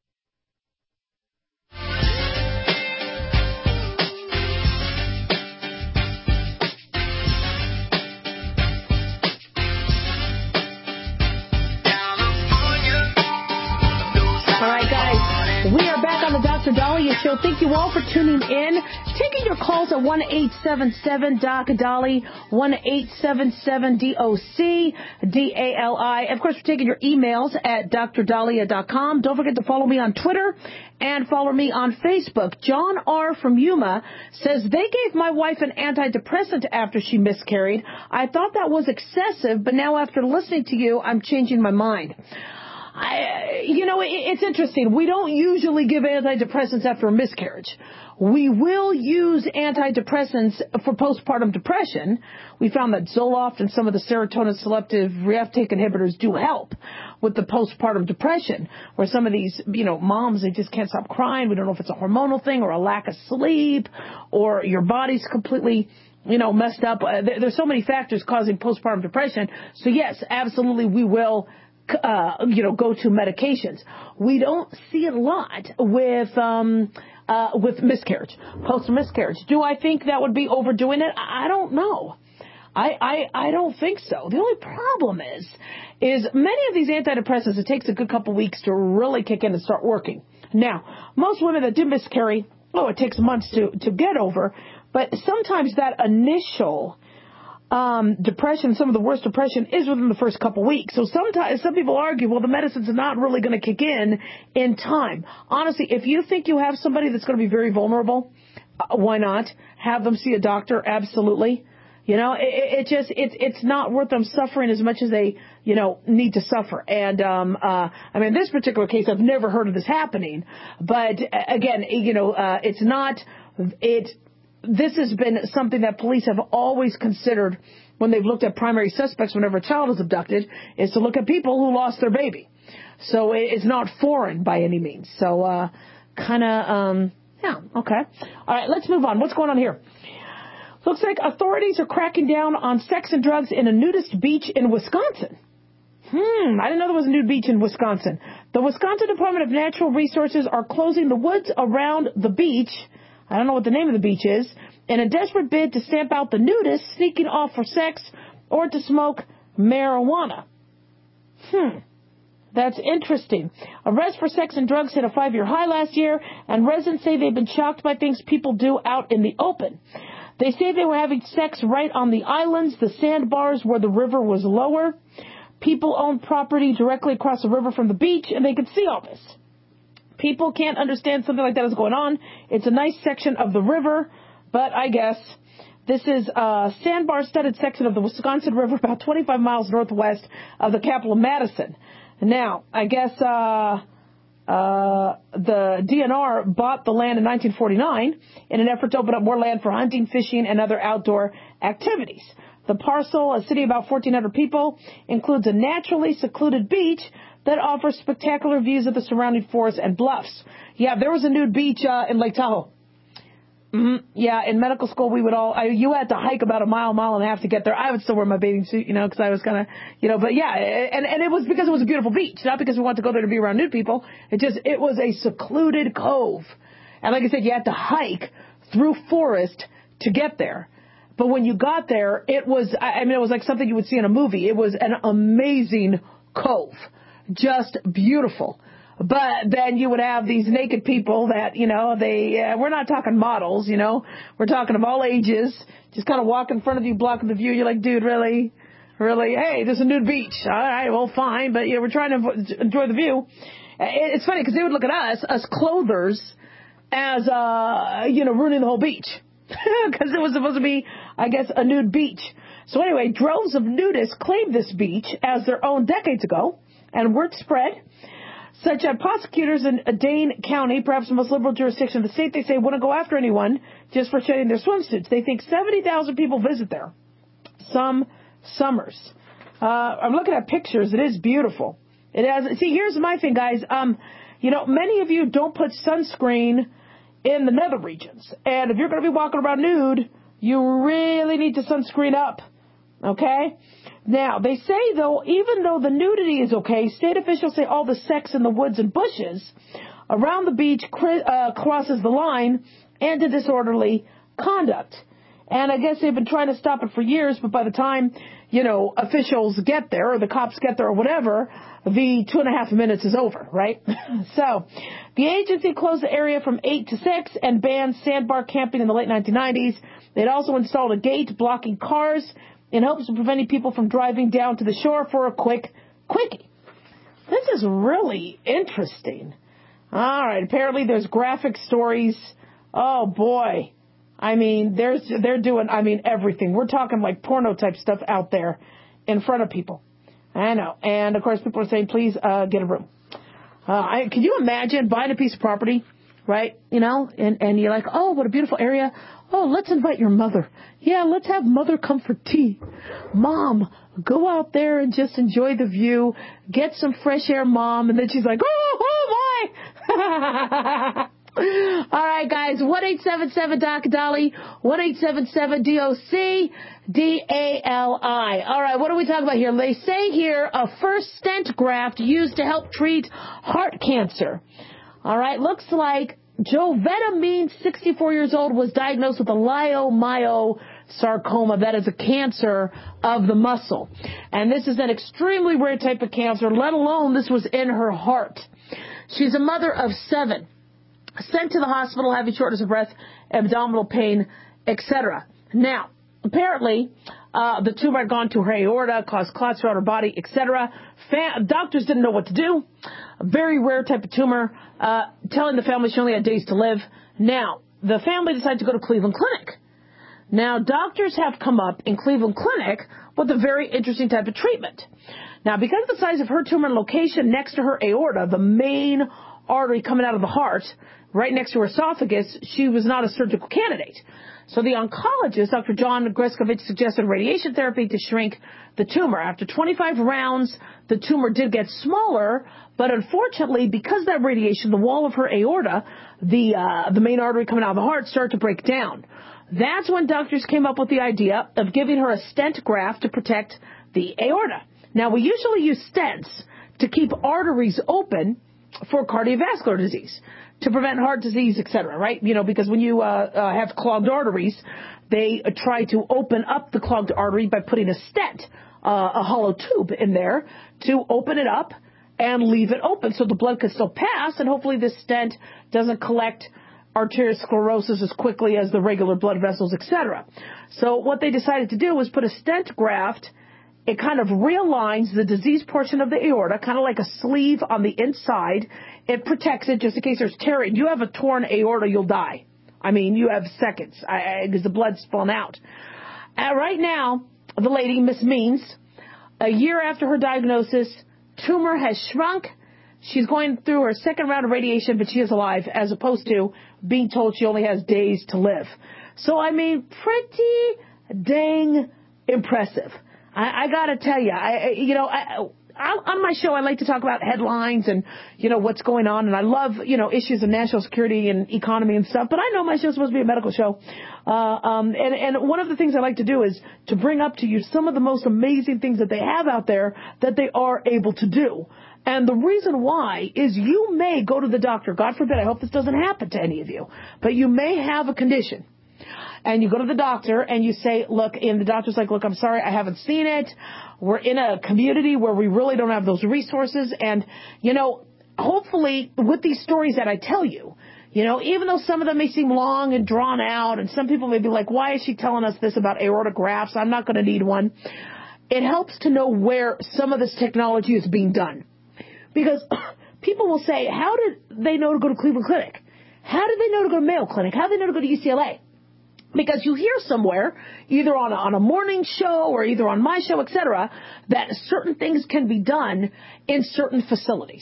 [SPEAKER 3] We are back on the Doctor Dahlia Show. Thank you all for tuning in. Taking your calls at one eight seven seven D O C Dolly, one eight seven seven D O C D A L I. Of course, we're taking your emails at dr dahlia dot com. Don't forget to follow me on Twitter and follow me on Facebook. John R. from Yuma says, they gave my wife an antidepressant after she miscarried. I thought that was excessive, but now after listening to you, I'm changing my mind. I, you know, it, it's interesting. We don't usually give antidepressants after a miscarriage. We will use antidepressants for postpartum depression. We found that Zoloft and some of the serotonin selective reuptake inhibitors do help with the postpartum depression, where some of these, you know, moms, they just can't stop crying. We don't know if it's a hormonal thing or a lack of sleep or your body's completely, you know, messed up. Uh, there, there's so many factors causing postpartum depression. So, yes, absolutely, we will Uh, you know, go to medications. We don't see it a lot with um, uh, with miscarriage, post-miscarriage. Do I think that would be overdoing it? I don't know. I, I I don't think so. The only problem is, is many of these antidepressants, it takes a good couple weeks to really kick in and start working. Now, most women that do miscarry, oh, it takes months to, to get over, but sometimes that initial Um, depression, some of the worst depression is within the first couple weeks. So sometimes, some people argue, well, the medicine's not really going to kick in in time. Honestly, if you think you have somebody that's going to be very vulnerable, uh, why not? Have them see a doctor, absolutely. You know, it, it just, it's, it's not worth them suffering as much as they, you know, need to suffer. And, um, uh, I mean, in this particular case, I've never heard of this happening. But again, you know, uh, it's not, it, this has been something that police have always considered when they've looked at primary suspects whenever a child is abducted, is to look at people who lost their baby. So it's not foreign by any means. So, uh, kind of, um, yeah, okay. All right, let's move on. What's going on here? Looks like authorities are cracking down on sex and drugs in a nudist beach in Wisconsin. Hmm, I didn't know there was a nude beach in Wisconsin. The Wisconsin Department of Natural Resources are closing the woods around the beach. I don't know what the name of the beach is. In a desperate bid to stamp out the nudists sneaking off for sex or to smoke marijuana. Hmm. That's interesting. Arrests for sex and drugs hit a five-year high last year, and residents say they've been shocked by things people do out in the open. They say they were having sex right on the islands, the sandbars where the river was lower. People own property directly across the river from the beach, and they could see all this. People can't understand something like that is going on. It's a nice section of the river, but I guess this is a sandbar-studded section of the Wisconsin River about twenty-five miles northwest of the capital of Madison. Now, I guess uh, uh, the D N R bought the land in nineteen forty-nine in an effort to open up more land for hunting, fishing, and other outdoor activities. The parcel, a city of about fourteen hundred people, includes a naturally secluded beach that offers spectacular views of the surrounding forests and bluffs. Yeah, there was a nude beach uh, in Lake Tahoe. Mm-hmm. Yeah, in medical school, we would all, I, you had to hike about a mile, mile and a half to get there. I would still wear my bathing suit, you know, because I was kind of, you know, but yeah, and, and it was because it was a beautiful beach, not because we wanted to go there to be around nude people. It just, it was a secluded cove. And like I said, you had to hike through forest to get there. But when you got there, it was, I mean, it was like something you would see in a movie. It was an amazing cove. Just beautiful. But then you would have these naked people that, you know, they, uh, we're not talking models, you know, we're talking of all ages, just kind of walk in front of you, blocking the view. You're like, dude, really? Really? Hey, there's a nude beach. All right, well, fine. But, yeah, we're trying to enjoy the view. It's funny because they would look at us, us clothers, as, uh, you know, ruining the whole beach. Because it was supposed to be, I guess, a nude beach. So anyway, droves of nudists claimed this beach as their own decades ago, and word spread. Such that prosecutors in Dane County, perhaps the most liberal jurisdiction of the state, they say wouldn't go after anyone just for shedding their swimsuits. They think seventy thousand people visit there some summers. Uh, I'm looking at pictures. It is beautiful. It has. See, here's my thing, guys. Um, you know, many of you don't put sunscreen in the nether regions. And if you're going to be walking around nude, you really need to sunscreen up. Okay? Now, they say, though, even though the nudity is okay, state officials say all the sex in the woods and bushes around the beach uh, crosses the line into disorderly conduct. And I guess they've been trying to stop it for years, but by the time, you know, officials get there or the cops get there or whatever, the two and a half minutes is over, right? So the agency closed the area from eight to six and banned sandbar camping in the late nineteen nineties. They'd also installed a gate blocking cars in hopes of preventing people from driving down to the shore for a quick quickie. This is really interesting. All right, apparently there's graphic stories. Oh, boy. I mean, there's they're doing, I mean, everything. We're talking like porno-type stuff out there in front of people. I know. And, of course, people are saying, please uh, get a room. Uh, I, can you imagine buying a piece of property, right, you know, and, and you're like, oh, what a beautiful area. Oh, let's invite your mother. Yeah, let's have mother come for tea. Mom, go out there and just enjoy the view. Get some fresh air, Mom. And then she's like, oh, oh, boy. All right, guys, one eight seven seven D O C Dolly, one eight seven seven D O C D A L I. All right, what are we talking about here? They say here a first stent graft used to help treat heart cancer. All right, looks like Joe Vetamine, sixty-four years old, was diagnosed with a leiomyosarcoma. That is a cancer of the muscle. And this is an extremely rare type of cancer, let alone this was in her heart. She's a mother of seven. Sent to the hospital, having shortness of breath, abdominal pain, et cetera. Now, apparently, uh, the tumor had gone to her aorta, caused clots throughout her body, et cetera. Fa- doctors didn't know what to do. A very rare type of tumor, uh, telling the family she only had days to live. Now, the family decided to go to Cleveland Clinic. Now, doctors have come up in Cleveland Clinic with a very interesting type of treatment. Now, because of the size of her tumor and location next to her aorta, the main artery coming out of the heart, right next to her esophagus, she was not a surgical candidate. So the oncologist, Doctor John Greskovich, suggested radiation therapy to shrink the tumor. After twenty-five rounds, the tumor did get smaller, but unfortunately, because of that radiation, the wall of her aorta, the uh, the main artery coming out of the heart, started to break down. That's when doctors came up with the idea of giving her a stent graft to protect the aorta. Now, we usually use stents to keep arteries open for cardiovascular disease, to prevent heart disease, et cetera, right? You know, because when you uh, uh, have clogged arteries, they uh, try to open up the clogged artery by putting a stent, uh, a hollow tube in there to open it up and leave it open so the blood can still pass, and hopefully this stent doesn't collect arteriosclerosis as quickly as the regular blood vessels, et cetera. So what they decided to do was put a stent graft. It kind of realigns the diseased portion of the aorta, kind of like a sleeve on the inside. It protects it just in case there's tearing. You have a torn aorta, you'll die. I mean, you have seconds because the blood's spun out. Uh, right now, the lady, Miss Means, a year after her diagnosis, tumor has shrunk. She's going through her second round of radiation, but she is alive, as opposed to being told she only has days to live. So, I mean, pretty dang impressive. I, I got to tell you, I, you know, I, I, on my show, I like to talk about headlines and, you know, what's going on. And I love, you know, issues of national security and economy and stuff. But I know my show's supposed to be a medical show. Uh, um, and, and one of the things I like to do is to bring up to you some of the most amazing things that they have out there that they are able to do. And the reason why is you may go to the doctor. God forbid, I hope this doesn't happen to any of you. But you may have a condition. And you go to the doctor and you say, look, and the doctor's like, look, I'm sorry, I haven't seen it. We're in a community where we really don't have those resources. And, you know, hopefully with these stories that I tell you, you know, even though some of them may seem long and drawn out, and some people may be like, why is she telling us this about aortic grafts? I'm not going to need one. It helps to know where some of this technology is being done. Because people will say, how did they know to go to Cleveland Clinic? How did they know to go to Mayo Clinic? How did they know to go to U C L A? Because you hear somewhere, either on a, on a morning show or either on my show, et cetera, that certain things can be done in certain facilities.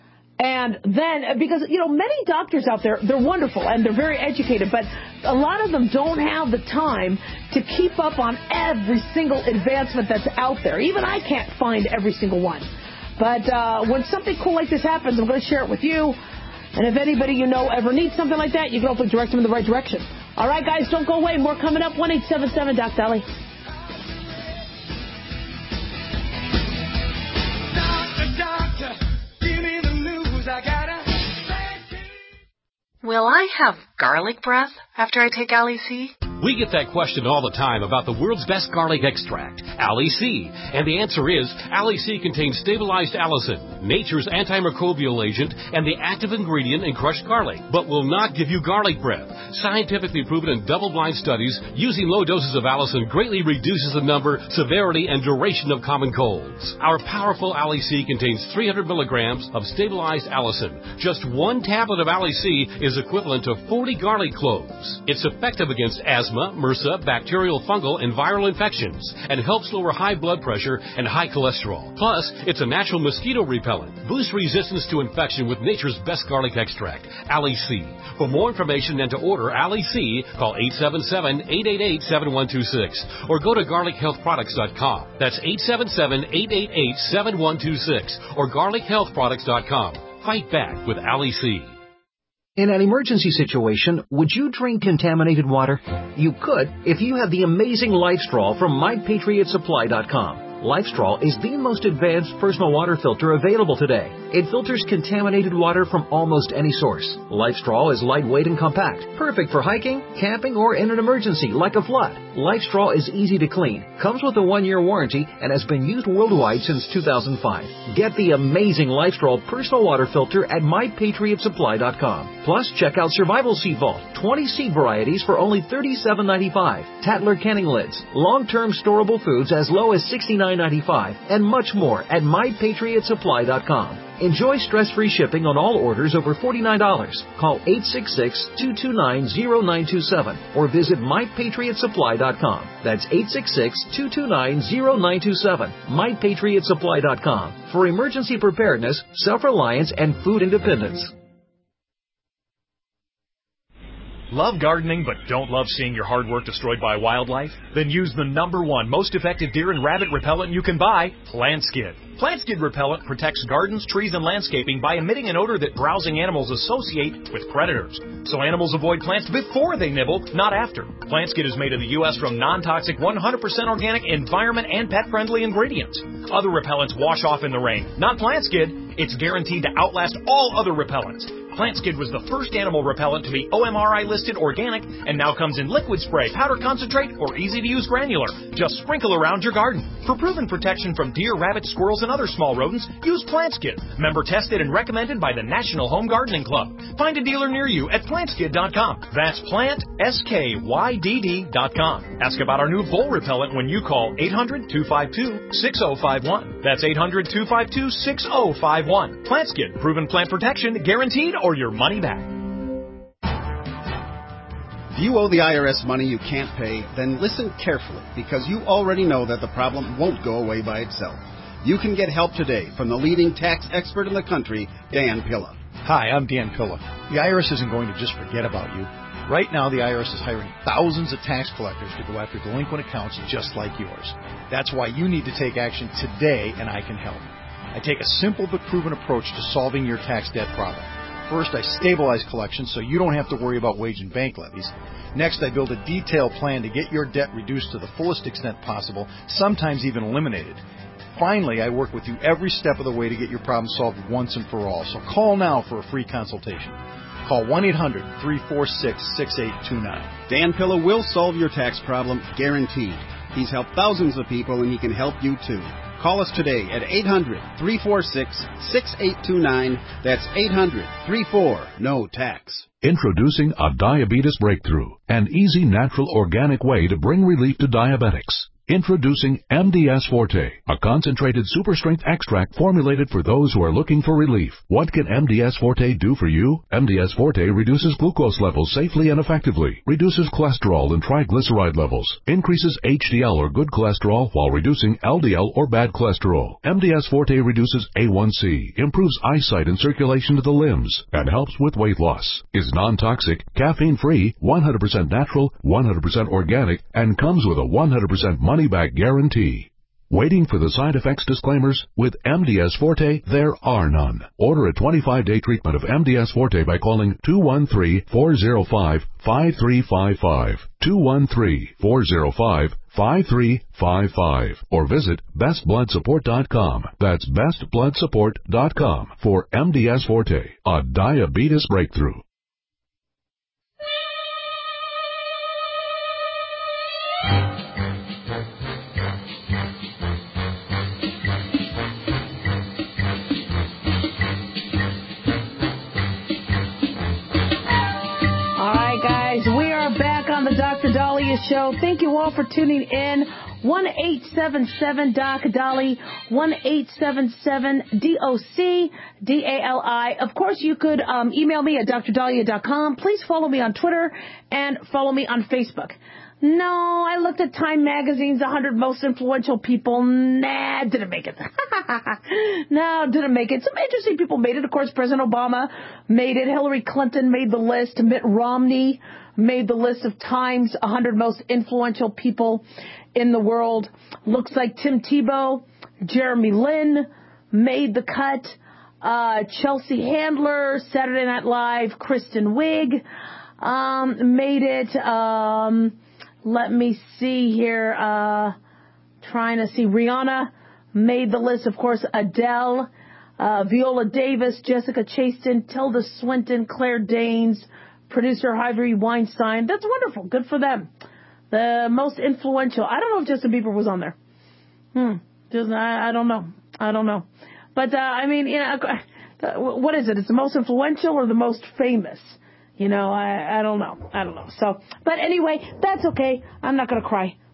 [SPEAKER 3] And then, because, you know, many doctors out there, they're wonderful and they're very educated, but a lot of them don't have the time to keep up on every single advancement that's out there. Even I can't find every single one. But uh, when something cool like this happens, I'm going to share it with you. And if anybody you know ever needs something like that, you can hopefully direct them in the right direction. All right, guys, don't go away. More coming up. one eight seven seven Doc Dolly.
[SPEAKER 2] Doctor, doctor, give me the news. I gotta.
[SPEAKER 13] Will I have garlic breath after I take Ali C?
[SPEAKER 14] We get that question all the time about the world's best garlic extract, Ali C. And the answer is, Ali C contains stabilized allicin, nature's antimicrobial agent, and the active ingredient in crushed garlic, but will not give you garlic breath. Scientifically proven in double-blind studies, using low doses of allicin greatly reduces the number, severity, and duration of common colds. Our powerful Ali C contains three hundred milligrams of stabilized allicin. Just one tablet of Ali C is equivalent to forty garlic cloves. It's effective against asthma, MRSA, bacterial, fungal, and viral infections, and helps lower high blood pressure and high cholesterol. Plus, it's a natural mosquito repellent. Boost resistance to infection with nature's best garlic extract, Ali C. For more information and to order Ali C, call eight seven seven, eight eight eight, seven one two six or go to garlic health products dot com. That's eight seven seven, eight eight eight, seven one two six or garlic health products dot com. Fight back with Ali C.
[SPEAKER 5] In an emergency situation, would you drink contaminated water? You could if you have the amazing LifeStraw from my patriot supply dot com. LifeStraw is the most advanced personal water filter available today. It filters contaminated water from almost any source. LifeStraw is lightweight and compact, perfect for hiking, camping, or in an emergency like a flood. LifeStraw is easy to clean, comes with a one-year warranty, and has been used worldwide since two thousand five. Get the amazing LifeStraw personal water filter at my patriot supply dot com. Plus, check out Survival Sea Vault, twenty seed varieties for only thirty-seven ninety-five. Tatler canning lids, long-term storable foods as low as sixty-nine nine ninety-five, and much more at my patriot supply dot com. Enjoy stress-free shipping on all orders over forty-nine dollars. Call eight six six, two two nine, zero nine two seven or visit my patriot supply dot com. That's eight six six, two two nine, zero nine two seven. my patriot supply dot com for emergency preparedness, self-reliance, and food independence.
[SPEAKER 15] Love gardening but don't love seeing your hard work destroyed by wildlife? Then use the number one most effective deer and rabbit repellent you can buy, Plant Skid. Plant Skid repellent protects gardens, trees, and landscaping by emitting an odor that browsing animals associate with predators. So animals avoid plants before they nibble, not after. Plant Skid is made in the U S from non-toxic, one hundred percent organic, environment, and pet-friendly ingredients. Other repellents wash off in the rain. Not Plant Skid. It's guaranteed to outlast all other repellents. Plant Skid was the first animal repellent to be O M R I listed organic and now comes in liquid spray, powder concentrate, or easy-to-use granular. Just sprinkle around your garden. For proven protection from deer, rabbits, squirrels, and other small rodents, use Plant Skid. Member tested and recommended by the National Home Gardening Club. Find a dealer near you at plant skid dot com. That's plant, S K Y D D dot com. Ask about our new vole repellent when you call eight hundred, two five two, six oh five one. That's eight hundred, two five two, six oh five one. Plant Skid, proven plant protection, guaranteed or your money back.
[SPEAKER 16] If you owe the I R S money you can't pay, then listen carefully, because you already know that the problem won't go away by itself. You can get help today from the leading tax expert in the country, Dan Pilla.
[SPEAKER 17] Hi, I'm Dan Pilla. The I R S isn't going to just forget about you. Right now, the I R S is hiring thousands of tax collectors to go after delinquent accounts just like yours. That's why you need to take action today, and I can help. I take a simple but proven approach to solving your tax debt problem. First, I stabilize collections so you don't have to worry about wage and bank levies. Next, I build a detailed plan to get your debt reduced to the fullest extent possible, sometimes even eliminated. Finally, I work with you every step of the way to get your problem solved once and for all. So call now for a free consultation. Call one eight hundred, three four six, six eight two nine.
[SPEAKER 16] Dan Pilla will solve your tax problem, guaranteed. He's helped thousands of people, and he can help you too. Call us today at eight hundred, three four six, six eight two nine. That's eight hundred, three four, N O tax.
[SPEAKER 18] Introducing a diabetes breakthrough, an easy, natural, organic way to bring relief to diabetics. Introducing M D S Forte, a concentrated super-strength extract formulated for those who are looking for relief. What can M D S Forte do for you? M D S Forte reduces glucose levels safely and effectively, reduces cholesterol and triglyceride levels, increases H D L or good cholesterol while reducing L D L or bad cholesterol. M D S Forte reduces A one C, improves eyesight and circulation to the limbs, and helps with weight loss. Is non-toxic, caffeine-free, one hundred percent natural, one hundred percent organic, and comes with a one hundred percent money-back guarantee. Waiting for the side effects disclaimers? With M D S Forte, there are none. Order a twenty-five day treatment of M D S Forte by calling two one three, four oh five, five three five five, two one three, four oh five, five three five five, or visit best blood support dot com. That's best blood support dot com for M D S Forte, a diabetes breakthrough.
[SPEAKER 3] Doctor Daliah Show. Thank you all for tuning in. one eight seven seven Doc Dolly, one eight seven seven D O C D A L I. Of course, you could um, email me at dr daliah dot com. Please follow me on Twitter and follow me on Facebook. No, I looked at Time Magazine's one hundred most influential people. Nah, didn't make it. No, didn't make it. Some interesting people made it. Of course, President Obama made it. Hillary Clinton made the list. Mitt Romney made the list of Time's one hundred most influential people in the world. Looks like Tim Tebow, Jeremy Lin made the cut. Uh, Chelsea Handler, Saturday Night Live, Kristen Wiig um, made it. Um, let me see here. Uh, trying to see. Rihanna made the list. Of course, Adele, uh, Viola Davis, Jessica Chastain, Tilda Swinton, Claire Danes, producer Harvey Weinstein. That's wonderful. Good for them. The most influential. I don't know if Justin Bieber was on there. Hmm. Just, I, I don't know. I don't know. But, uh, I mean, you know, what is it? It's the most influential or the most famous? You know, I, I don't know. I don't know. So, but anyway, that's okay. I'm not going to cry.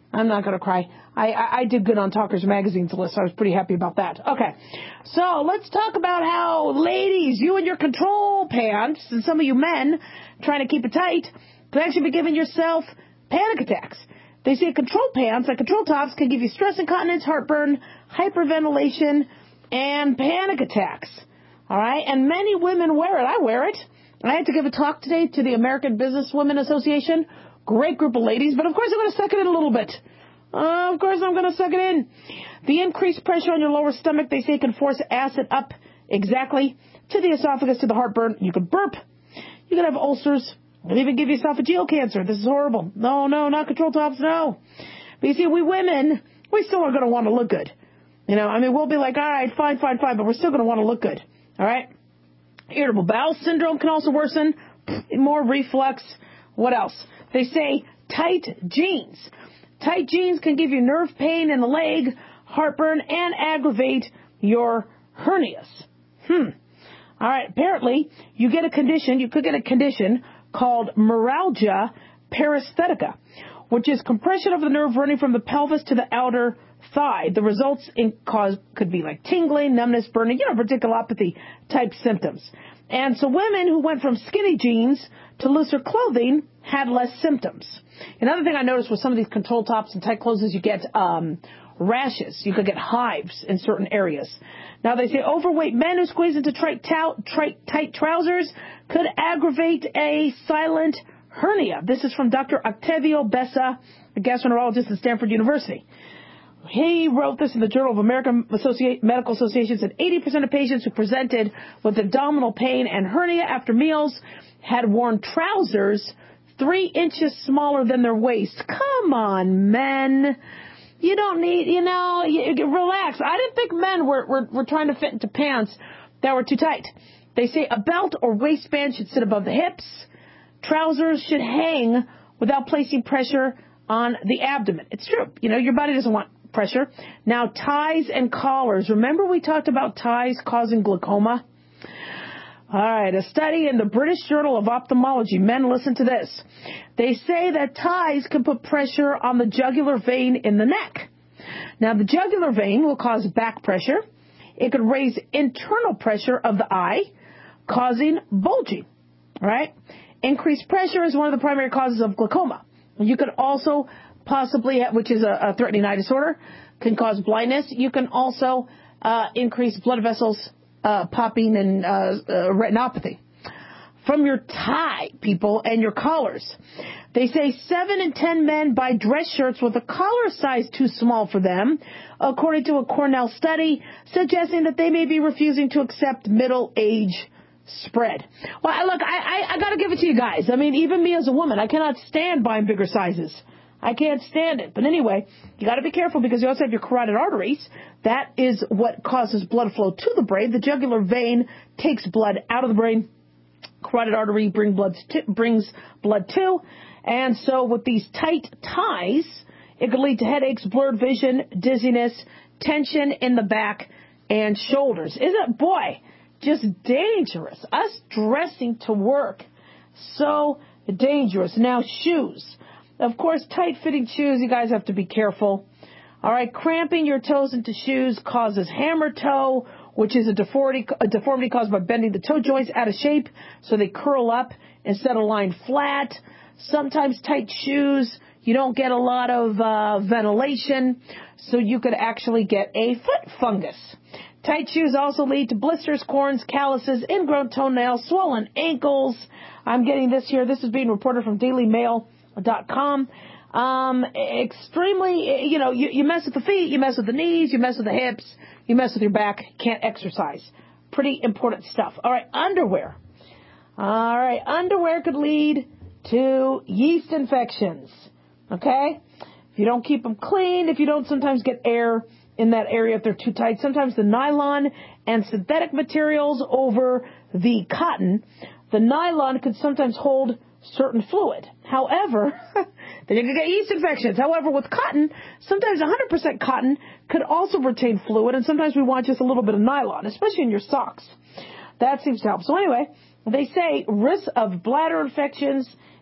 [SPEAKER 3] I'm not going to cry. I, I, I did good on Talkers Magazine's list. So I was pretty happy about that. Okay. So let's talk about how, ladies, you and your control pants, and some of you men trying to keep it tight, could actually be giving yourself panic attacks. They say control pants, like control tops, can give you stress incontinence, heartburn, hyperventilation, and panic attacks. All right? And many women wear it. I wear it. I had to give a talk today to the American Businesswomen Association. Great group of ladies, but of course I'm going to suck it in a little bit. Uh, of course I'm going to suck it in. The increased pressure on your lower stomach, they say, can force acid up exactly to the esophagus, to the heartburn. You could burp. You could have ulcers. They'll even give you esophageal cancer. This is horrible. No, no, not control tops, no. But you see, we women, we still are going to want to look good. You know, I mean, we'll be like, all right, fine, fine, fine, but we're still going to want to look good. All right? Irritable bowel syndrome can also worsen. More reflux. What else? They say tight jeans. Tight jeans can give you nerve pain in the leg, heartburn, and aggravate your hernias. Hmm. All right. Apparently, you get a condition, you could get a condition called meralgia paresthetica, which is compression of the nerve running from the pelvis to the outer thigh. The results in cause could be like tingling, numbness, burning, you know, radiculopathy type symptoms. And so women who went from skinny jeans to looser clothing had less symptoms. Another thing I noticed with some of these control tops and tight clothes is you get um, rashes. You could get hives in certain areas. Now, they say overweight men who squeeze into tight, tight, tight trousers could aggravate a silent hernia. This is from Doctor Octavio Bessa, a gastroenterologist at Stanford University. He wrote this in the Journal of American Associate, Medical Association, said eighty percent of patients who presented with abdominal pain and hernia after meals had worn trousers three inches smaller than their waist. Come on, men. You don't need, you know, you, relax. I didn't think men were, were, were trying to fit into pants that were too tight. They say a belt or waistband should sit above the hips. Trousers should hang without placing pressure on the abdomen. It's true. You know, your body doesn't want pressure. Now, ties and collars. Remember we talked about ties causing glaucoma? All right, a study in the British Journal of Ophthalmology. Men, listen to this. They say that ties can put pressure on the jugular vein in the neck. Now, the jugular vein will cause back pressure. It could raise internal pressure of the eye, causing bulging. All right? Increased pressure is one of the primary causes of glaucoma. You could also possibly, which is a, a threatening eye disorder, can cause blindness. You can also uh, increase blood vessels uh, popping and uh, uh, retinopathy. From your tie, people, and your collars. They say seven in ten men buy dress shirts with a collar size too small for them, according to a Cornell study, suggesting that they may be refusing to accept middle age spread. Well, look, I, I, I got to give it to you guys. I mean, even me as a woman, I cannot stand buying bigger sizes. I can't stand it. But anyway, you got to be careful because you also have your carotid arteries. That is what causes blood flow to the brain. The jugular vein takes blood out of the brain. Carotid artery bring blood to, brings blood to. And so with these tight ties, it could lead to headaches, blurred vision, dizziness, tension in the back and shoulders. Isn't it, boy, just dangerous? Us dressing to work, so dangerous. Now, shoes. Of course, tight-fitting shoes, you guys have to be careful. All right, cramping your toes into shoes causes hammer toe, which is a deformity, a deformity caused by bending the toe joints out of shape, so they curl up instead of lying flat. Sometimes tight shoes, you don't get a lot of uh, ventilation, so you could actually get a foot fungus. Tight shoes also lead to blisters, corns, calluses, ingrown toenails, swollen ankles. I'm getting this here. This is being reported from Daily Mail dot com. Um, extremely, you know, you, you mess with the feet, you mess with the knees, you mess with the hips, you mess with your back, can't exercise. Pretty important stuff. All right, underwear. All right, underwear could lead to yeast infections. Okay? If you don't keep them clean, if you don't sometimes get air in that area if they're too tight, sometimes the nylon and synthetic materials over the cotton, the nylon could sometimes hold certain fluid. However, then you can get yeast infections. However, with cotton, sometimes one hundred percent cotton could also retain fluid, and sometimes we want just a little bit of nylon, especially in your socks. That seems to help. So anyway, they say risk of bladder infections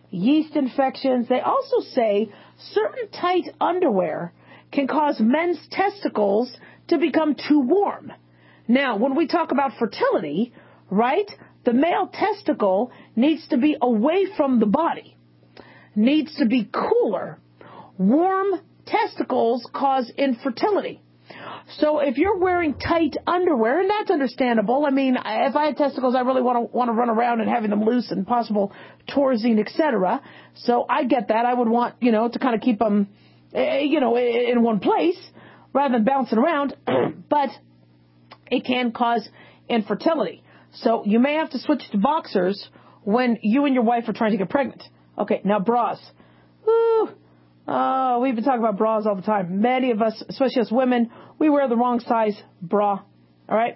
[SPEAKER 3] yeast infections. They also say certain tight underwear can cause men's testicles to become too warm. Now, when we talk about fertility, right, the male testicle needs to be away from the body, needs to be cooler. Warm testicles cause infertility. So if you're wearing tight underwear, and that's understandable. I mean, if I had testicles, I really want to want to run around and having them loose and possible torzine, et cetera. So I get that. I would want, you know, to kind of keep them, you know, in one place rather than bouncing around. But it can cause infertility. So you may have to switch to boxers when you and your wife are trying to get pregnant. Okay, now bras. Woo. Oh, we've been talking about bras all the time. Many of us, especially us women, we wear the wrong size bra. All right?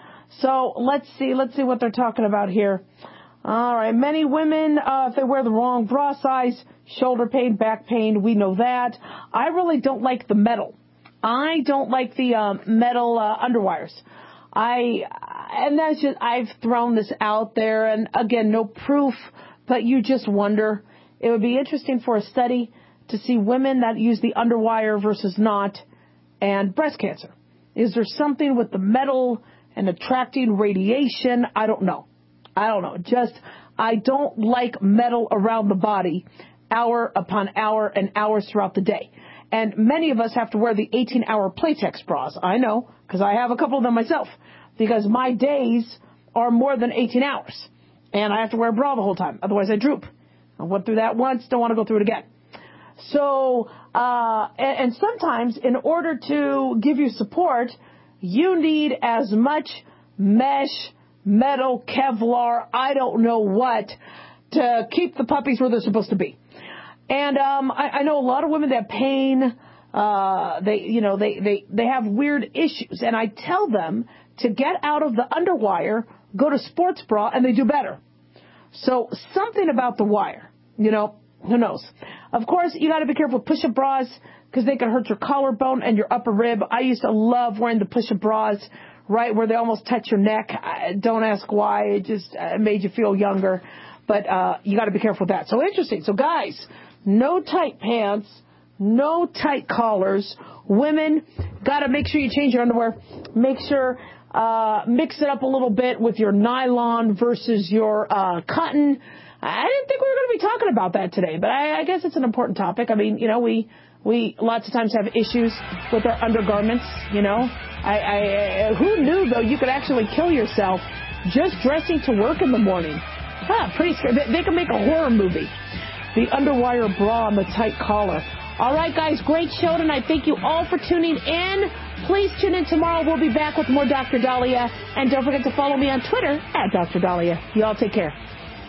[SPEAKER 3] So let's see. Let's see what they're talking about here. All right. Many women, uh, if they wear the wrong bra size, shoulder pain, back pain, we know that. I really don't like the metal. I don't like the um, metal uh, underwires. I, and that's just, I've thrown this out there, and again, no proof, but you just wonder. It would be interesting for a study to see women that use the underwire versus not, and breast cancer. Is there something with the metal and attracting radiation? I don't know. I don't know. Just, I don't like metal around the body hour upon hour and hours throughout the day. And many of us have to wear the eighteen-hour Playtex bras. I know, because I have a couple of them myself, because my days are more than eighteen hours. And I have to wear a bra the whole time. Otherwise, I droop. I went through that once, don't want to go through it again. So, uh, and, and sometimes in order to give you support, you need as much mesh, metal, Kevlar, I don't know what, to keep the puppies where they're supposed to be. And um, I, I know a lot of women that have pain, uh, they, you know, they, they, they have weird issues. And I tell them to get out of the underwire, go to sports bra, and they do better. So something about the wire, you know, who knows? Of course, you got to be careful with push-up bras because they can hurt your collarbone and your upper rib. I used to love wearing the push-up bras, right, where they almost touch your neck. I, don't ask why. It just uh, made you feel younger. But uh, you got to be careful with that. So interesting. So, guys, no tight pants, no tight collars. Women, got to make sure you change your underwear. Make sure, uh, mix it up a little bit with your nylon versus your uh, cotton. I didn't think we were going to be talking about that today, but I, I guess it's an important topic. I mean, you know, we we lots of times have issues with our undergarments, you know. I, I, I who knew, though, you could actually kill yourself just dressing to work in the morning. Huh, pretty scary. They, they can make a horror movie. The underwire bra and the tight collar. All right, guys, great show tonight. Thank you all for tuning in. Please tune in tomorrow. We'll be back with more Doctor Dahlia. And don't forget to follow me on Twitter at Doctor Dahlia. You all take care.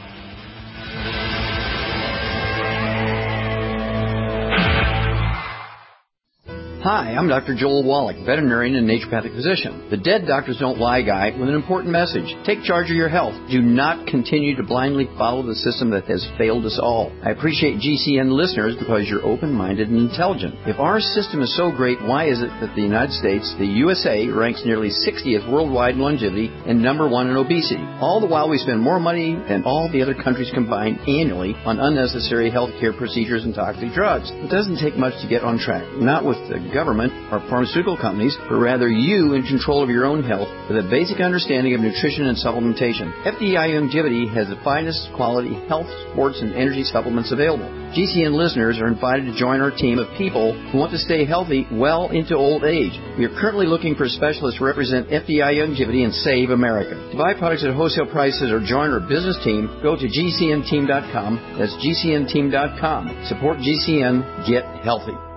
[SPEAKER 19] Hi, I'm Doctor Joel Wallach, veterinarian and naturopathic physician. The Dead Doctors Don't Lie guy with an important message. Take charge of your health. Do not continue to blindly follow the system that has failed us all. I appreciate G C N listeners because you're open-minded and intelligent. If our system is so great, why is it that the United States, the U S A, ranks nearly sixtieth worldwide in longevity and number one in obesity? All the while we spend more money than all the other countries combined annually on unnecessary health care procedures and toxic drugs. It doesn't take much to get on track. Not with the government or pharmaceutical companies, but rather you in control of your own health with a basic understanding of nutrition and supplementation. F D I Longevity has the finest quality health, sports, and energy supplements available. G C N listeners are invited to join our team of people who want to stay healthy well into old age. We are currently looking for specialists to represent F D I Longevity and Save America. To buy products at wholesale prices or join our business team, go to G C N team dot com. That's G C N team dot com. Support G C N. Get healthy.